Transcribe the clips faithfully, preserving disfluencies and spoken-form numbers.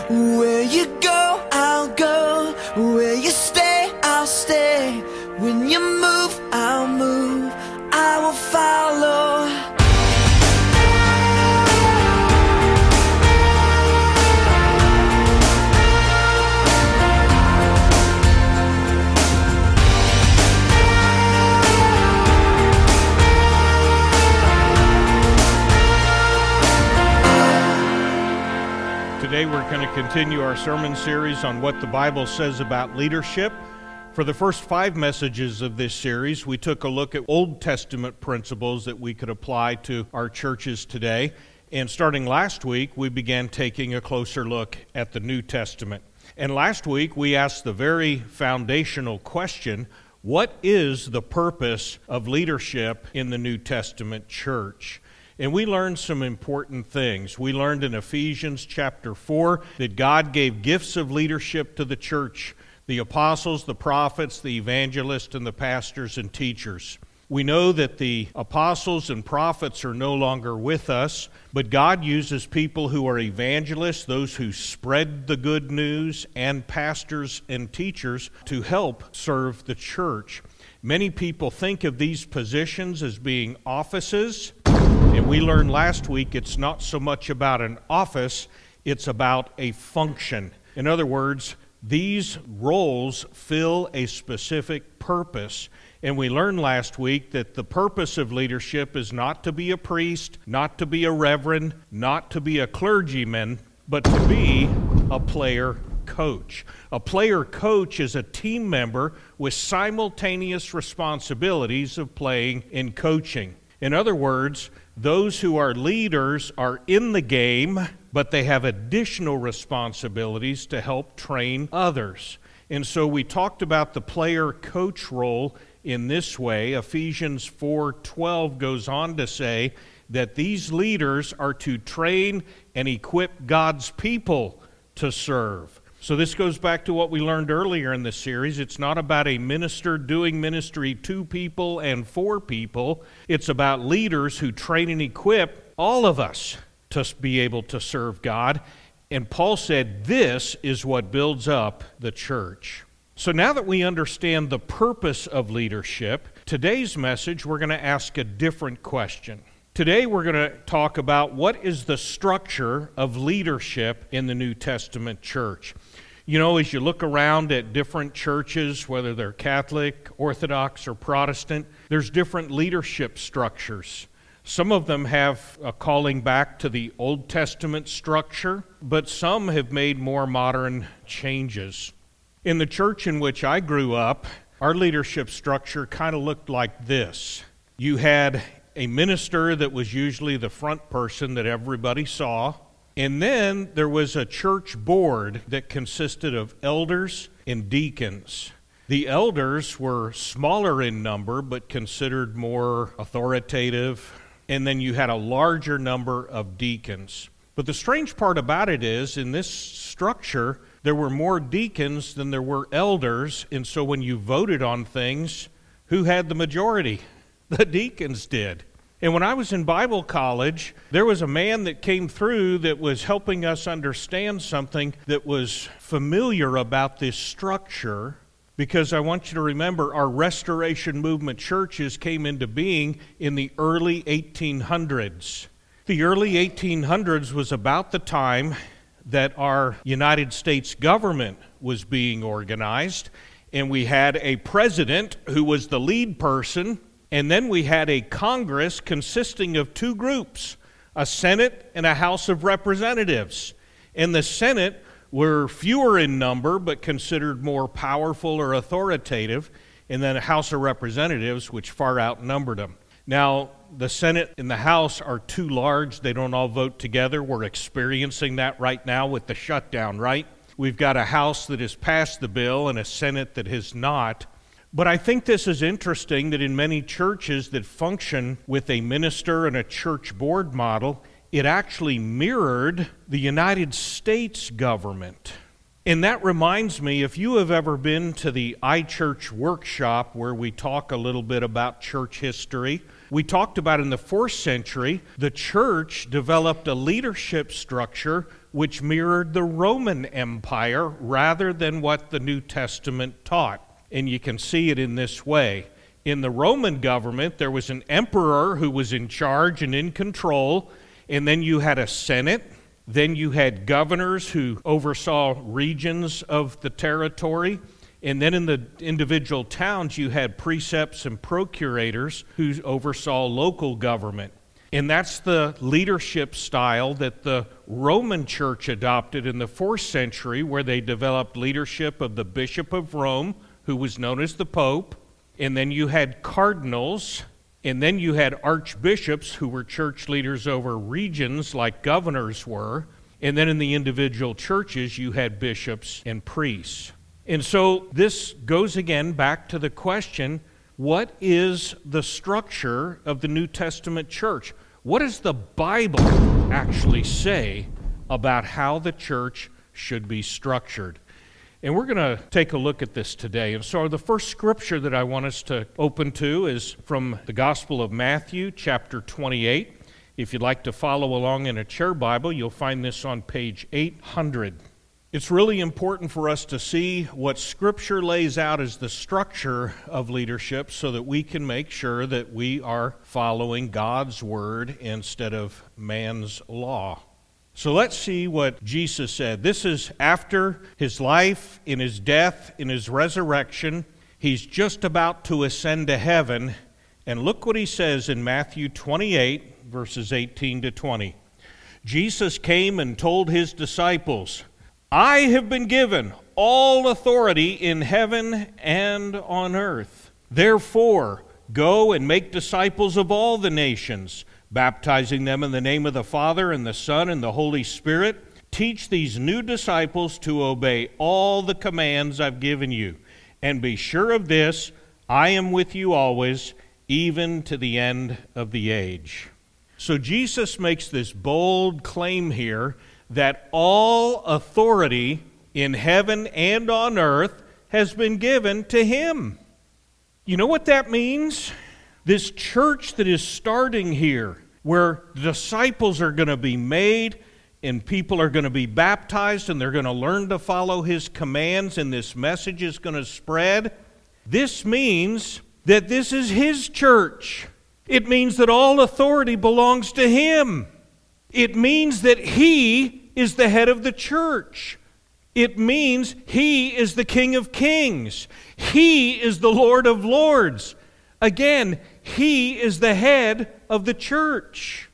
Where you go, I'll go. Where you stay, I'll stay. When you move, I'll move. I will follow. Today we're going to continue our sermon series on what the Bible says about leadership. For the first five messages of this series, we took a look at Old Testament principles that we could apply to our churches today. And starting last week, we began taking a closer look at the New Testament. And last week, we asked the very foundational question, what is the purpose of leadership in the New Testament church? And we learned some important things. We learned in Ephesians chapter four that God gave gifts of leadership to the church, the apostles, the prophets, the evangelists, and the pastors and teachers. We know that the apostles and prophets are no longer with us, but God uses people who are evangelists, those who spread the good news, and pastors and teachers to help serve the church. Many people think of these positions as being offices. And we learned last week it's not so much about an office, it's about a function. In other words, these roles fill a specific purpose. And we learned last week that the purpose of leadership is not to be a priest, not to be a reverend, not to be a clergyman, but to be a player coach. A player coach is a team member with simultaneous responsibilities of playing and coaching. In other words, those who are leaders are in the game, but they have additional responsibilities to help train others. And so we talked about the player-coach role in this way. Ephesians four twelve goes on to say that these leaders are to train and equip God's people to serve. So this goes back to what we learned earlier in the series. It's not about a minister doing ministry to people and for people. It's about leaders who train and equip all of us to be able to serve God. And Paul said this is what builds up the church. So now that we understand the purpose of leadership, today's message we're going to ask a different question. Today we're going to talk about what is the structure of leadership in the New Testament church. You know, as you look around at different churches, whether they're Catholic, Orthodox, or Protestant, there's different leadership structures. Some of them have a calling back to the Old Testament structure, but some have made more modern changes. In the church in which I grew up, our leadership structure kind of looked like this. You had a minister that was usually the front person that everybody saw. And then there was a church board that consisted of elders and deacons. The elders were smaller in number, but considered more authoritative. And then you had a larger number of deacons. But the strange part about it is, in this structure, there were more deacons than there were elders. And so when you voted on things, who had the majority? The deacons did. And when I was in Bible college, there was a man that came through that was helping us understand something that was familiar about this structure, because I want you to remember our Restoration Movement churches came into being in the early eighteen hundreds. The early eighteen hundreds was about the time that our United States government was being organized, and we had a president who was the lead person. And then we had a Congress consisting of two groups, a Senate and a House of Representatives. And the Senate were fewer in number, but considered more powerful or authoritative. And then a House of Representatives, which far outnumbered them. Now, the Senate and the House are too large. They don't all vote together. We're experiencing that right now with the shutdown, right? We've got a House that has passed the bill and a Senate that has not. But I think this is interesting that in many churches that function with a minister and a church board model, it actually mirrored the United States government. And that reminds me, if you have ever been to the iChurch workshop where we talk a little bit about church history, we talked about in the fourth century, the church developed a leadership structure which mirrored the Roman Empire rather than what the New Testament taught. And you can see it in this way. In the Roman government, there was an emperor who was in charge and in control, and then you had a senate. Then you had governors who oversaw regions of the territory. And then in the individual towns, you had precepts and procurators who oversaw local government. And that's the leadership style that the Roman Church adopted in the fourth century, where they developed leadership of the Bishop of Rome, who was known as the Pope. And then you had cardinals. And then you had archbishops who were church leaders over regions like governors were. And then in the individual churches, you had bishops and priests. And so this goes again back to the question, what is the structure of the New Testament church? What does the Bible actually say about how the church should be structured? And we're going to take a look at this today. And so the first scripture that I want us to open to is from the Gospel of Matthew, chapter twenty-eight. If you'd like to follow along in a chair Bible, you'll find this on page eight hundred. It's really important for us to see what Scripture lays out as the structure of leadership so that we can make sure that we are following God's Word instead of man's law. So let's see what Jesus said. This is after his life, in his death, in his resurrection. He's just about to ascend to heaven. And look what he says in Matthew twenty-eight, verses eighteen to twenty. Jesus came and told his disciples, I have been given all authority in heaven and on earth. Therefore, go and make disciples of all the nations, baptizing them in the name of the Father and the Son and the Holy Spirit. Teach these new disciples to obey all the commands I've given you. And be sure of this, I am with you always, even to the end of the age. So Jesus makes this bold claim here that all authority in heaven and on earth has been given to him. You know what that means? This church that is starting here, where disciples are going to be made and people are going to be baptized and they're going to learn to follow his commands and this message is going to spread, this means that this is his church. It means that all authority belongs to him. It means that he is the head of the church. It means he is the King of Kings. He is the Lord of Lords. Again, he is the head of the church.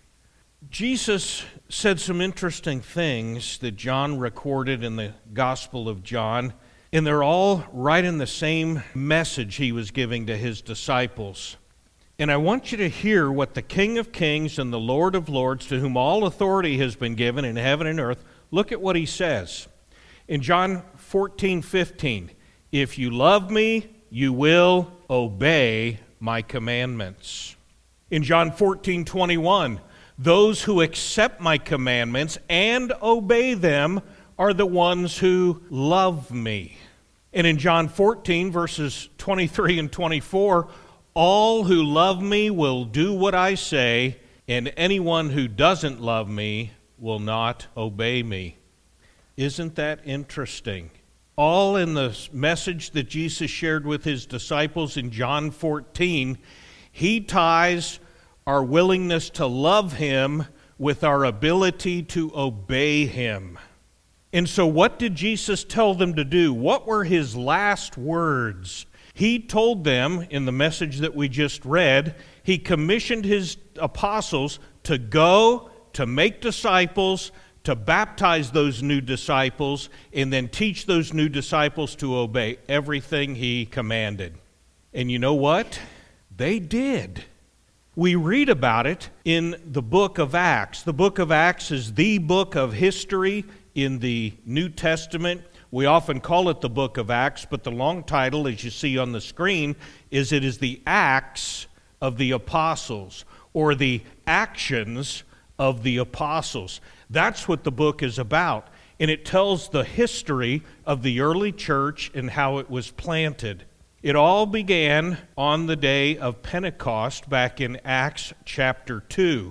Jesus said some interesting things that John recorded in the Gospel of John, and they're all right in the same message he was giving to his disciples. And I want you to hear what the King of Kings and the Lord of Lords, to whom all authority has been given in heaven and earth, look at what he says. In John fourteen fifteen, if you love me, you will obey my commandments. In John fourteen twenty-one, those who accept my commandments and obey them are the ones who love me. And in John fourteen, verses twenty-three and twenty-four, all who love me will do what I say, and anyone who doesn't love me will not obey me. Isn't that interesting? All in the message that Jesus shared with his disciples in John fourteen, he ties our willingness to love him with our ability to obey him. And so what did Jesus tell them to do? What were his last words? He told them, in the message that we just read, he commissioned his apostles to go, to make disciples, to baptize those new disciples, and then teach those new disciples to obey everything he commanded. And you know what? They did. We read about it in the book of Acts. The book of Acts is the book of history in the New Testament. We often call it the book of Acts, but the long title, as you see on the screen, is it is the Acts of the Apostles, or the actions of the apostles. That's what the book is about, and it tells the history of the early church and how it was planted. It all began on the day of Pentecost back in Acts chapter two,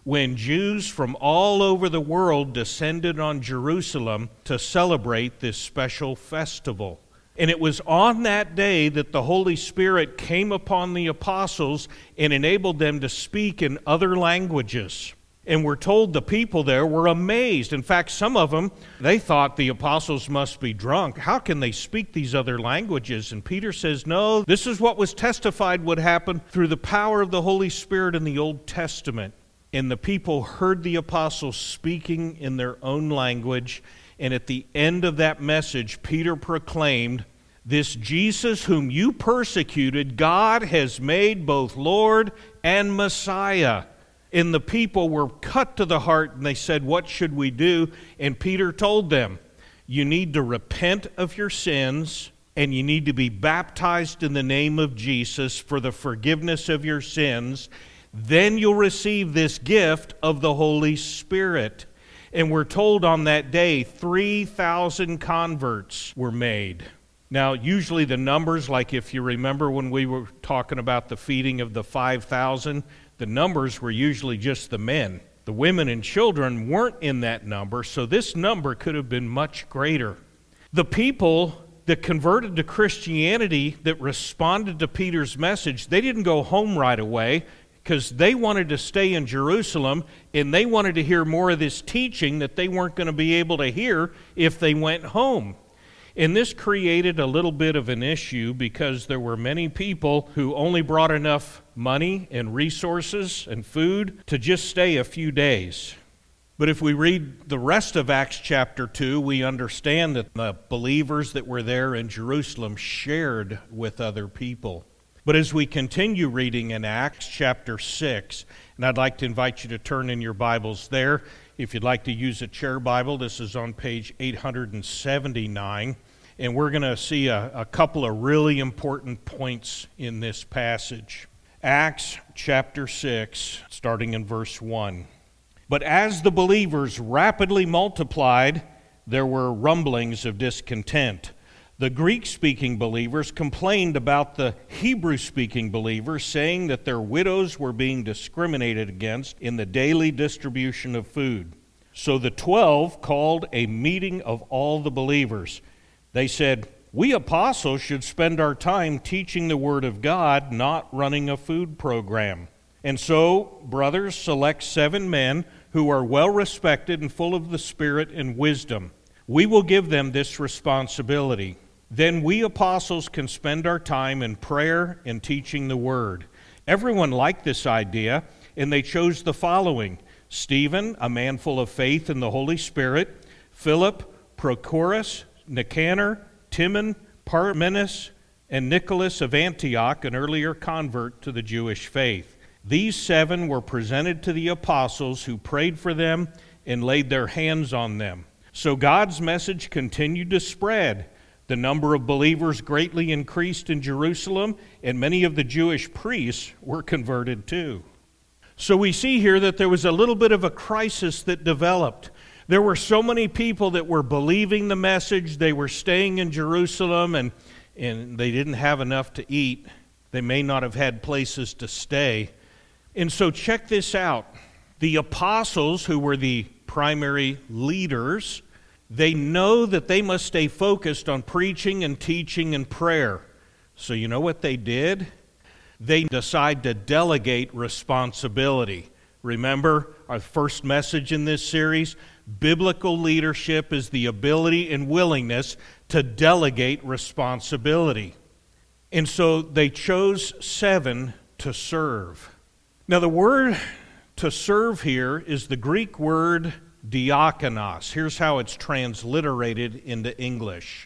when Jews from all over the world descended on Jerusalem to celebrate this special festival. And it was on that day that the Holy Spirit came upon the apostles and enabled them to speak in other languages. And we're told the people there were amazed. In fact, some of them, they thought the apostles must be drunk. How can they speak these other languages? And Peter says, no, this is what was testified would happen through the power of the Holy Spirit in the Old Testament. And the people heard the apostles speaking in their own language. And at the end of that message, Peter proclaimed, this Jesus whom you persecuted, God has made both Lord and Messiah. And the people were cut to the heart, and they said, what should we do? And Peter told them, you need to repent of your sins, and you need to be baptized in the name of Jesus for the forgiveness of your sins. Then you'll receive this gift of the Holy Spirit. And we're told on that day, three thousand converts were made. Now, usually the numbers, like if you remember when we were talking about the feeding of the five thousand, the numbers were usually just the men. The women and children weren't in that number, so this number could have been much greater. The people that converted to Christianity, that responded to Peter's message, they didn't go home right away because they wanted to stay in Jerusalem and they wanted to hear more of this teaching that they weren't going to be able to hear if they went home. And this created a little bit of an issue because there were many people who only brought enough money and resources and food to just stay a few days. But if we read the rest of Acts chapter two, we understand that the believers that were there in Jerusalem shared with other people. But as we continue reading in Acts chapter six, and I'd like to invite you to turn in your Bibles there. If you'd like to use a chair Bible, this is on page eight hundred seventy-nine. And we're going to see a, a couple of really important points in this passage. Acts chapter six, starting in verse one. But as the believers rapidly multiplied, there were rumblings of discontent. The Greek-speaking believers complained about the Hebrew-speaking believers, saying that their widows were being discriminated against in the daily distribution of food. So the twelve called a meeting of all the believers. They said, we apostles should spend our time teaching the Word of God, not running a food program. And so, brothers, select seven men who are well respected and full of the Spirit and wisdom. We will give them this responsibility. Then we apostles can spend our time in prayer and teaching the Word. Everyone liked this idea, and they chose the following: Stephen, a man full of faith in the Holy Spirit; Philip, Prochorus, Nicanor, Timon, Parmenas, and Nicholas of Antioch, an earlier convert to the Jewish faith. These seven were presented to the apostles, who prayed for them and laid their hands on them. So God's message continued to spread. The number of believers greatly increased in Jerusalem, and many of the Jewish priests were converted too. So we see here that there was a little bit of a crisis that developed. There were so many people that were believing the message. They were staying in Jerusalem, and, and they didn't have enough to eat. They may not have had places to stay. And so check this out. The apostles, who were the primary leaders, they know that they must stay focused on preaching and teaching and prayer. So you know what they did? They decide to delegate responsibility. Remember our first message in this series? Biblical leadership is the ability and willingness to delegate responsibility. And so they chose seven to serve. Now the word to serve here is the Greek word diakonos. Here's how it's transliterated into English.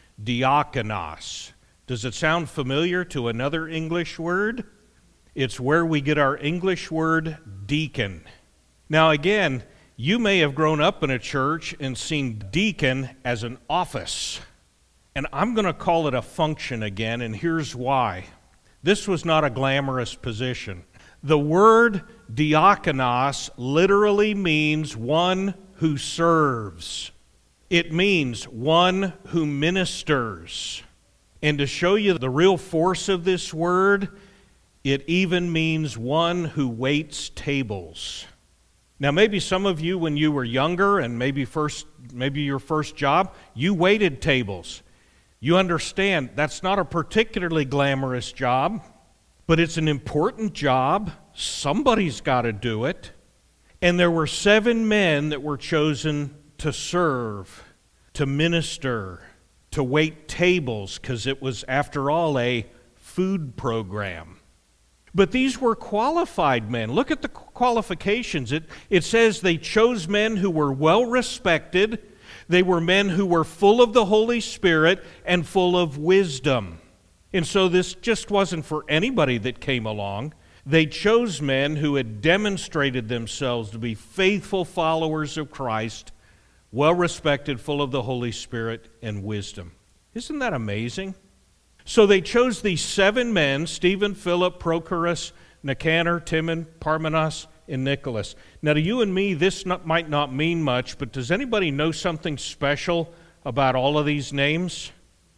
Diakonos. Does it sound familiar to another English word? It's where we get our English word deacon. Now again, you may have grown up in a church and seen deacon as an office. And I'm going to call it a function again, and here's why. This was not a glamorous position. The word diakonos literally means one who serves. It means one who ministers. And to show you the real force of this word, it even means one who waits tables. Now, maybe some of you, when you were younger and maybe first, maybe your first job, you waited tables. You understand that's not a particularly glamorous job, but it's an important job. Somebody's got to do it. And there were seven men that were chosen to serve, to minister, to wait tables, because it was, after all, a food program. But these were qualified men. Look at the qualifications. It, it says they chose men who were well respected. They were men who were full of the Holy Spirit and full of wisdom. And so this just wasn't for anybody that came along. They chose men who had demonstrated themselves to be faithful followers of Christ, well respected, full of the Holy Spirit and wisdom. Isn't that amazing? So they chose these seven men, Stephen, Philip, Prochorus, Nicanor, Timon, Parmenas, and Nicholas. Now to you and me, this not, might not mean much, but does anybody know something special about all of these names?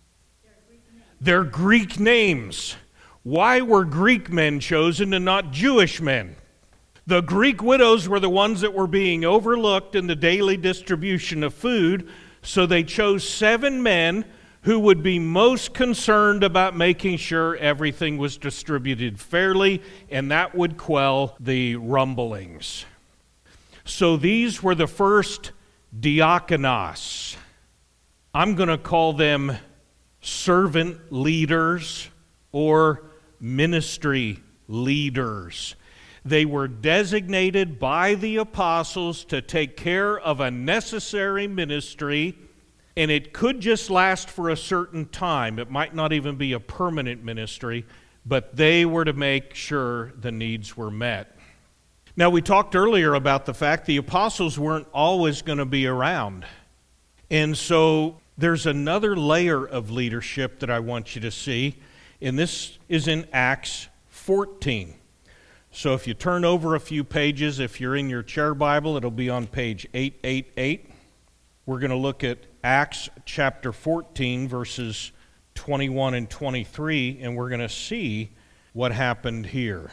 They're Greek names. Why were Greek men chosen and not Jewish men? The Greek widows were the ones that were being overlooked in the daily distribution of food, so they chose seven men who would be most concerned about making sure everything was distributed fairly, and that would quell the rumblings. So these were the first diakonos. I'm going to call them servant leaders or ministry leaders. They were designated by the apostles to take care of a necessary ministry, and it could just last for a certain time. It might not even be a permanent ministry, but they were to make sure the needs were met. Now, we talked earlier about the fact the apostles weren't always going to be around. And so there's another layer of leadership that I want you to see, and this is in Acts fourteen. So if you turn over a few pages, if you're in your chair Bible, it'll be on page eight eighty-eight. We're going to look at Acts chapter fourteen, verses twenty-one and twenty-three, and we're going to see what happened here.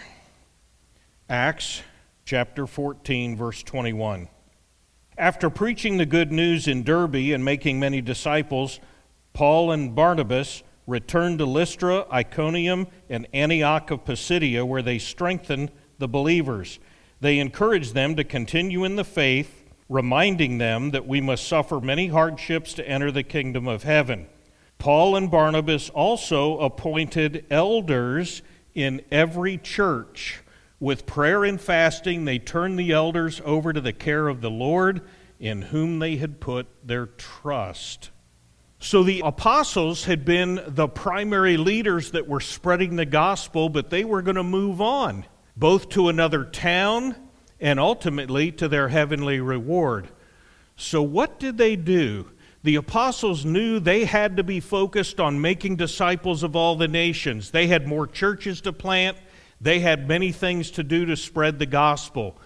Acts chapter fourteen, verse twenty-one. After preaching the good news in Derbe and making many disciples, Paul and Barnabas returned to Lystra, Iconium, and Antioch of Pisidia, where they strengthened the believers. They encouraged them to continue in the faith, reminding them that we must suffer many hardships to enter the kingdom of heaven. Paul and Barnabas also appointed elders in every church. With prayer and fasting, they turned the elders over to the care of the Lord, in whom they had put their trust. So the apostles had been the primary leaders that were spreading the gospel, but they were going to move on, both to another town and ultimately to their heavenly reward. So what did they do? The apostles knew they had to be focused on making disciples of all the nations. They had more churches to plant. They had many things to do to spread the gospel.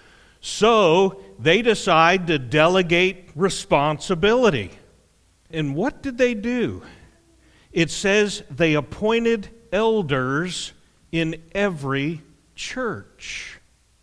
So they decide to delegate responsibility. And what did they do? It says they appointed elders in every church.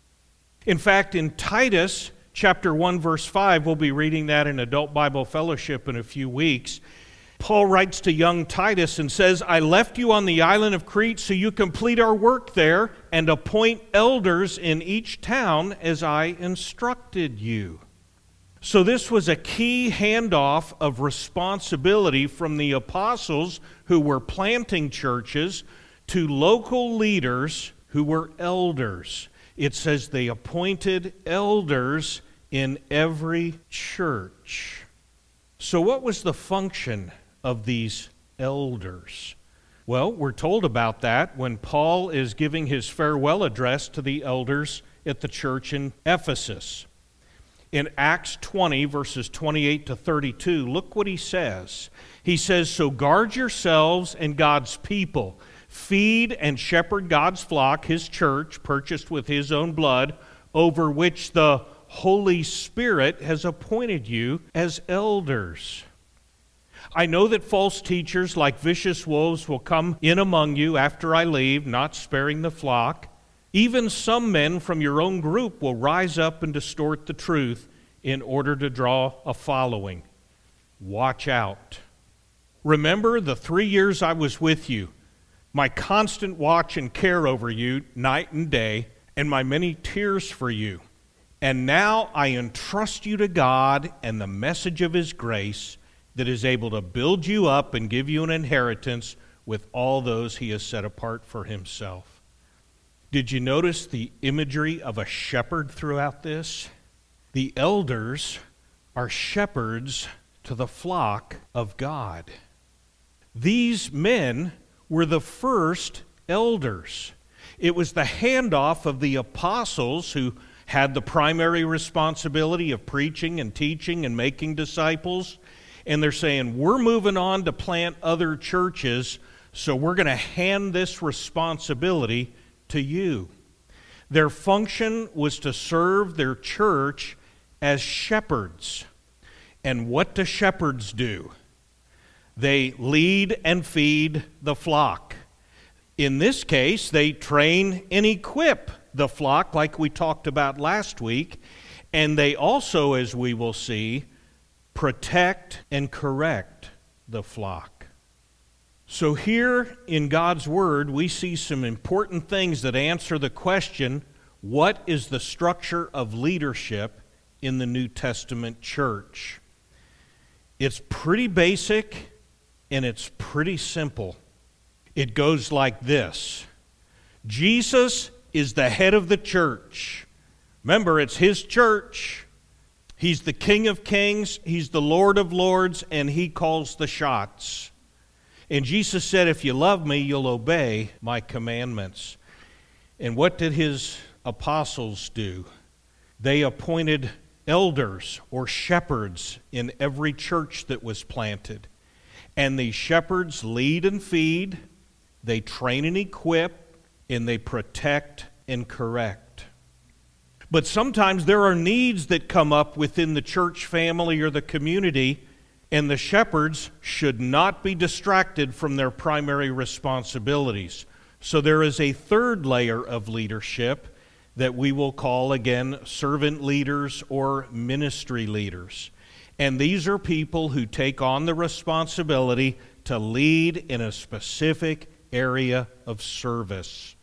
In fact, in Titus chapter one, verse five, we'll be reading that in Adult Bible Fellowship in a few weeks. Paul writes to young Titus and says, I left you on the island of Crete so you complete our work there and appoint elders in each town as I instructed you. So this was a key handoff of responsibility from the apostles who were planting churches to local leaders who were elders. It says they appointed elders in every church. So what was the function of these elders? Well, we're told about that when Paul is giving his farewell address to the elders at the church in Ephesus. In Acts twenty, verses twenty-eight to thirty-two, look what he says. He says, so guard yourselves and God's people. Feed and shepherd God's flock, his church, purchased with his own blood, over which the Holy Spirit has appointed you as elders. I know that false teachers like vicious wolves will come in among you after I leave, not sparing the flock. Even some men from your own group will rise up and distort the truth in order to draw a following. Watch out. Remember the three years I was with you, my constant watch and care over you night and day, and my many tears for you. And now I entrust you to God and the message of His grace that is able to build you up and give you an inheritance with all those He has set apart for Himself. Did you notice the imagery of a shepherd throughout this? The elders are shepherds to the flock of God. These men were the first elders. It was the handoff of the apostles who had the primary responsibility of preaching and teaching and making disciples. And they're saying, we're moving on to plant other churches, so we're going to hand this responsibility to you. Their function was to serve their church as shepherds. And what do shepherds do? They lead and feed the flock. In this case, they train and equip the flock like we talked about last week. And they also, as we will see, protect and correct the flock. So here in God's Word, we see some important things that answer the question, what is the structure of leadership in the New Testament church? It's pretty basic and it's pretty simple. It goes like this. Jesus is the head of the church. Remember, it's His church. He's the King of Kings, He's the Lord of Lords, and He calls the shots. And Jesus said, if you love me, you'll obey my commandments. And what did His apostles do? They appointed elders or shepherds in every church that was planted. And these shepherds lead and feed, they train and equip, and they protect and correct. But sometimes there are needs that come up within the church family or the community, and the shepherds should not be distracted from their primary responsibilities. So there is a third layer of leadership that we will call, again, servant leaders or ministry leaders. And these are people who take on the responsibility to lead in a specific area of service.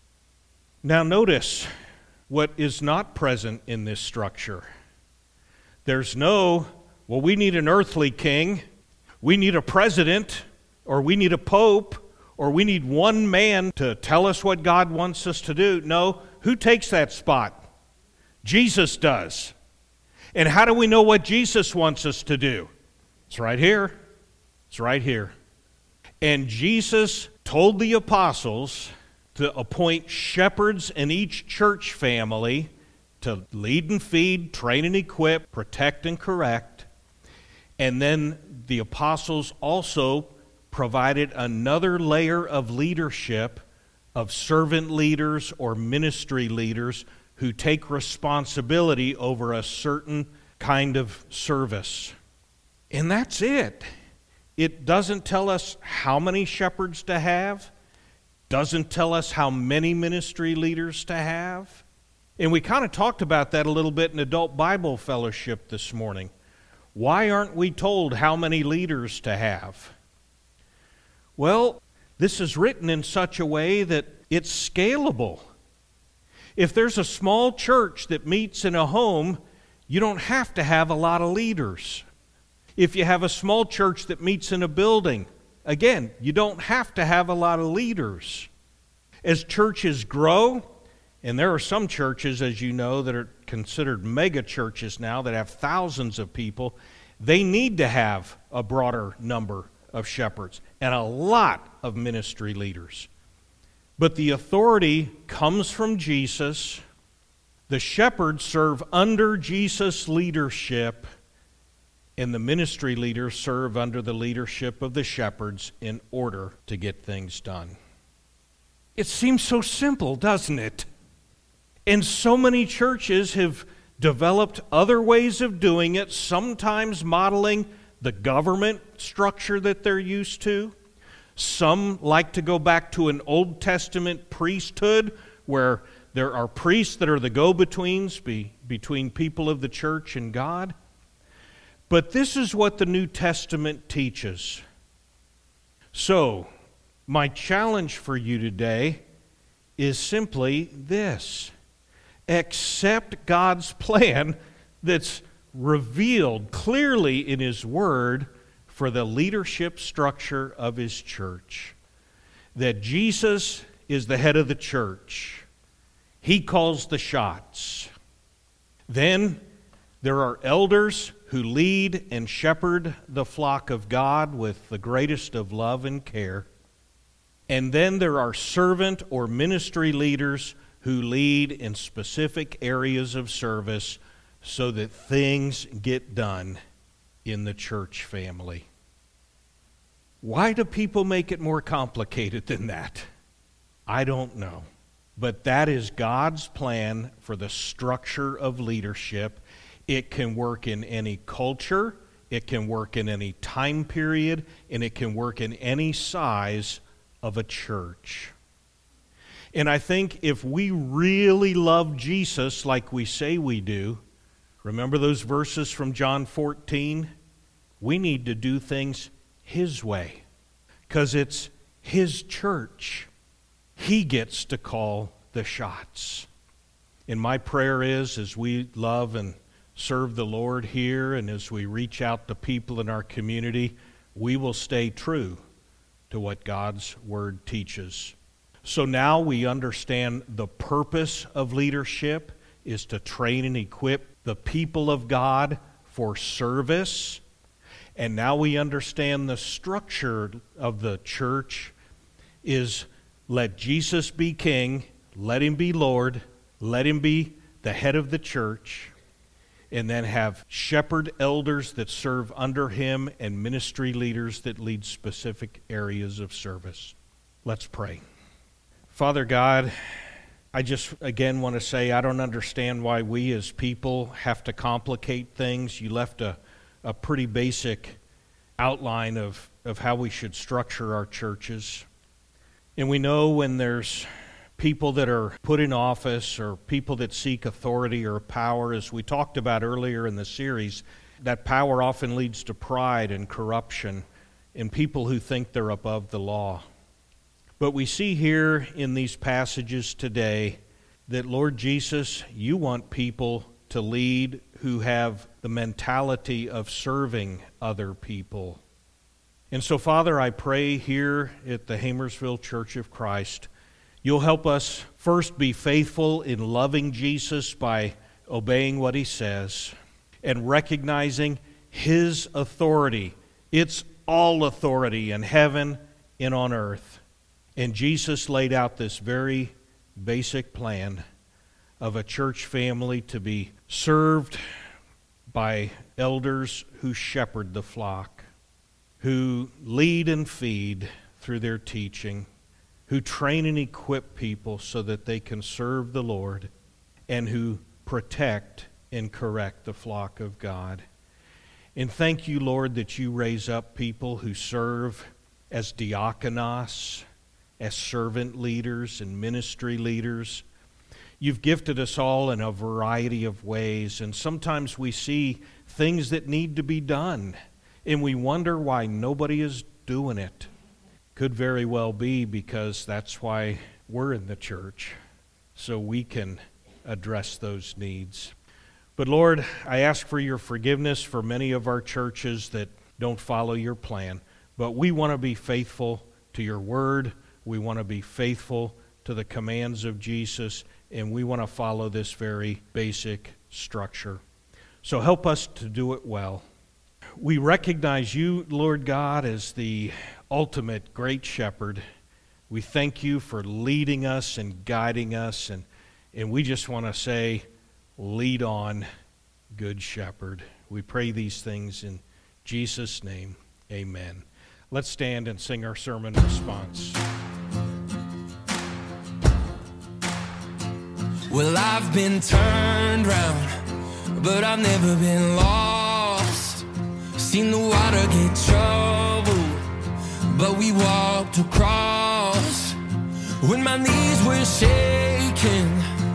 Now notice what is not present in this structure. There's no, well, we need an earthly king, we need a president, or we need a pope, or we need one man to tell us what God wants us to do. No, who takes that spot? Jesus does. And how do we know what Jesus wants us to do? It's right here. It's right here. And Jesus told the apostles to appoint shepherds in each church family to lead and feed, train and equip, protect and correct. And then the apostles also provided another layer of leadership of servant leaders or ministry leaders who take responsibility over a certain kind of service. And that's it. It doesn't tell us how many shepherds to have, doesn't tell us how many ministry leaders to have. And we kind of talked about that a little bit in Adult Bible Fellowship this morning. Why aren't we told how many leaders to have? Well, this is written in such a way that it's scalable. If there's a small church that meets in a home, you don't have to have a lot of leaders. If you have a small church that meets in a building, again, you don't have to have a lot of leaders. As churches grow, and there are some churches, as you know, that are considered mega churches now that have thousands of people, they need to have a broader number of shepherds and a lot of ministry leaders. But the authority comes from Jesus. The shepherds serve under Jesus' leadership, and the ministry leaders serve under the leadership of the shepherds in order to get things done. It seems so simple, doesn't it? And so many churches have developed other ways of doing it, sometimes modeling the government structure that they're used to. Some like to go back to an Old Testament priesthood where There are priests that are the go-betweens be, between people of the church and God. But this is what the New Testament teaches. So, my challenge for you today is simply this. Accept God's plan that's revealed clearly in His Word for the leadership structure of His church. That Jesus is the head of the church. He calls the shots. Then there are elders who lead and shepherd the flock of God with the greatest of love and care. And then there are servant or ministry leaders who lead in specific areas of service so that things get done in the church family. Why do people make it more complicated than that? I don't know. But that is God's plan for the structure of leadership. It can work in any culture, it can work in any time period, and it can work in any size of a church. And I think if we really love Jesus like we say we do, remember those verses from John fourteen? We need to do things His way, because it's His church. He gets to call the shots. And my prayer is, as we love and serve the Lord here, and as we reach out to people in our community, we will stay true to what God's Word teaches. So now we understand the purpose of leadership is to train and equip the people of God for service. And now we understand the structure of the church is let Jesus be king, let Him be Lord, let Him be the head of the church, and then have shepherd elders that serve under Him and ministry leaders that lead specific areas of service. Let's pray. Father God, I just again want to say I don't understand why we as people have to complicate things. You left a, a pretty basic outline of, of how we should structure our churches. And we know when there's people that are put in office or people that seek authority or power, as we talked about earlier in the series, that power often leads to pride and corruption in people who think they're above the law. But we see here in these passages today that, Lord Jesus, you want people to lead who have the mentality of serving other people. And so, Father, I pray here at the Hamersville Church of Christ, you'll help us first be faithful in loving Jesus by obeying what He says and recognizing His authority. It's all authority in heaven and on earth. And Jesus laid out this very basic plan of a church family to be served by elders who shepherd the flock, who lead and feed through their teaching, who train and equip people so that they can serve the Lord, and who protect and correct the flock of God. And thank you, Lord, that you raise up people who serve as diakonos, as servant leaders and ministry leaders. You've gifted us all in a variety of ways, and sometimes we see things that need to be done, and we wonder why nobody is doing it. Could very well be because that's why we're in the church, so we can address those needs. But Lord, I ask for your forgiveness for many of our churches that don't follow your plan, but we want to be faithful to your word. We want to be faithful to the commands of Jesus, and we want to follow this very basic structure. So help us to do it well. We recognize you, Lord God, as the ultimate great shepherd. We thank you for leading us and guiding us, and, and we just want to say, lead on, good shepherd. We pray these things in Jesus' name, amen. Let's stand and sing our sermon response. Well, I've been turned round, but I've never been lost. Seen the water get troubled, but we walked across. When my knees were shaking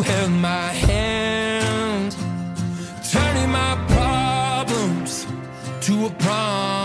held my hand, turning my problems to a promise.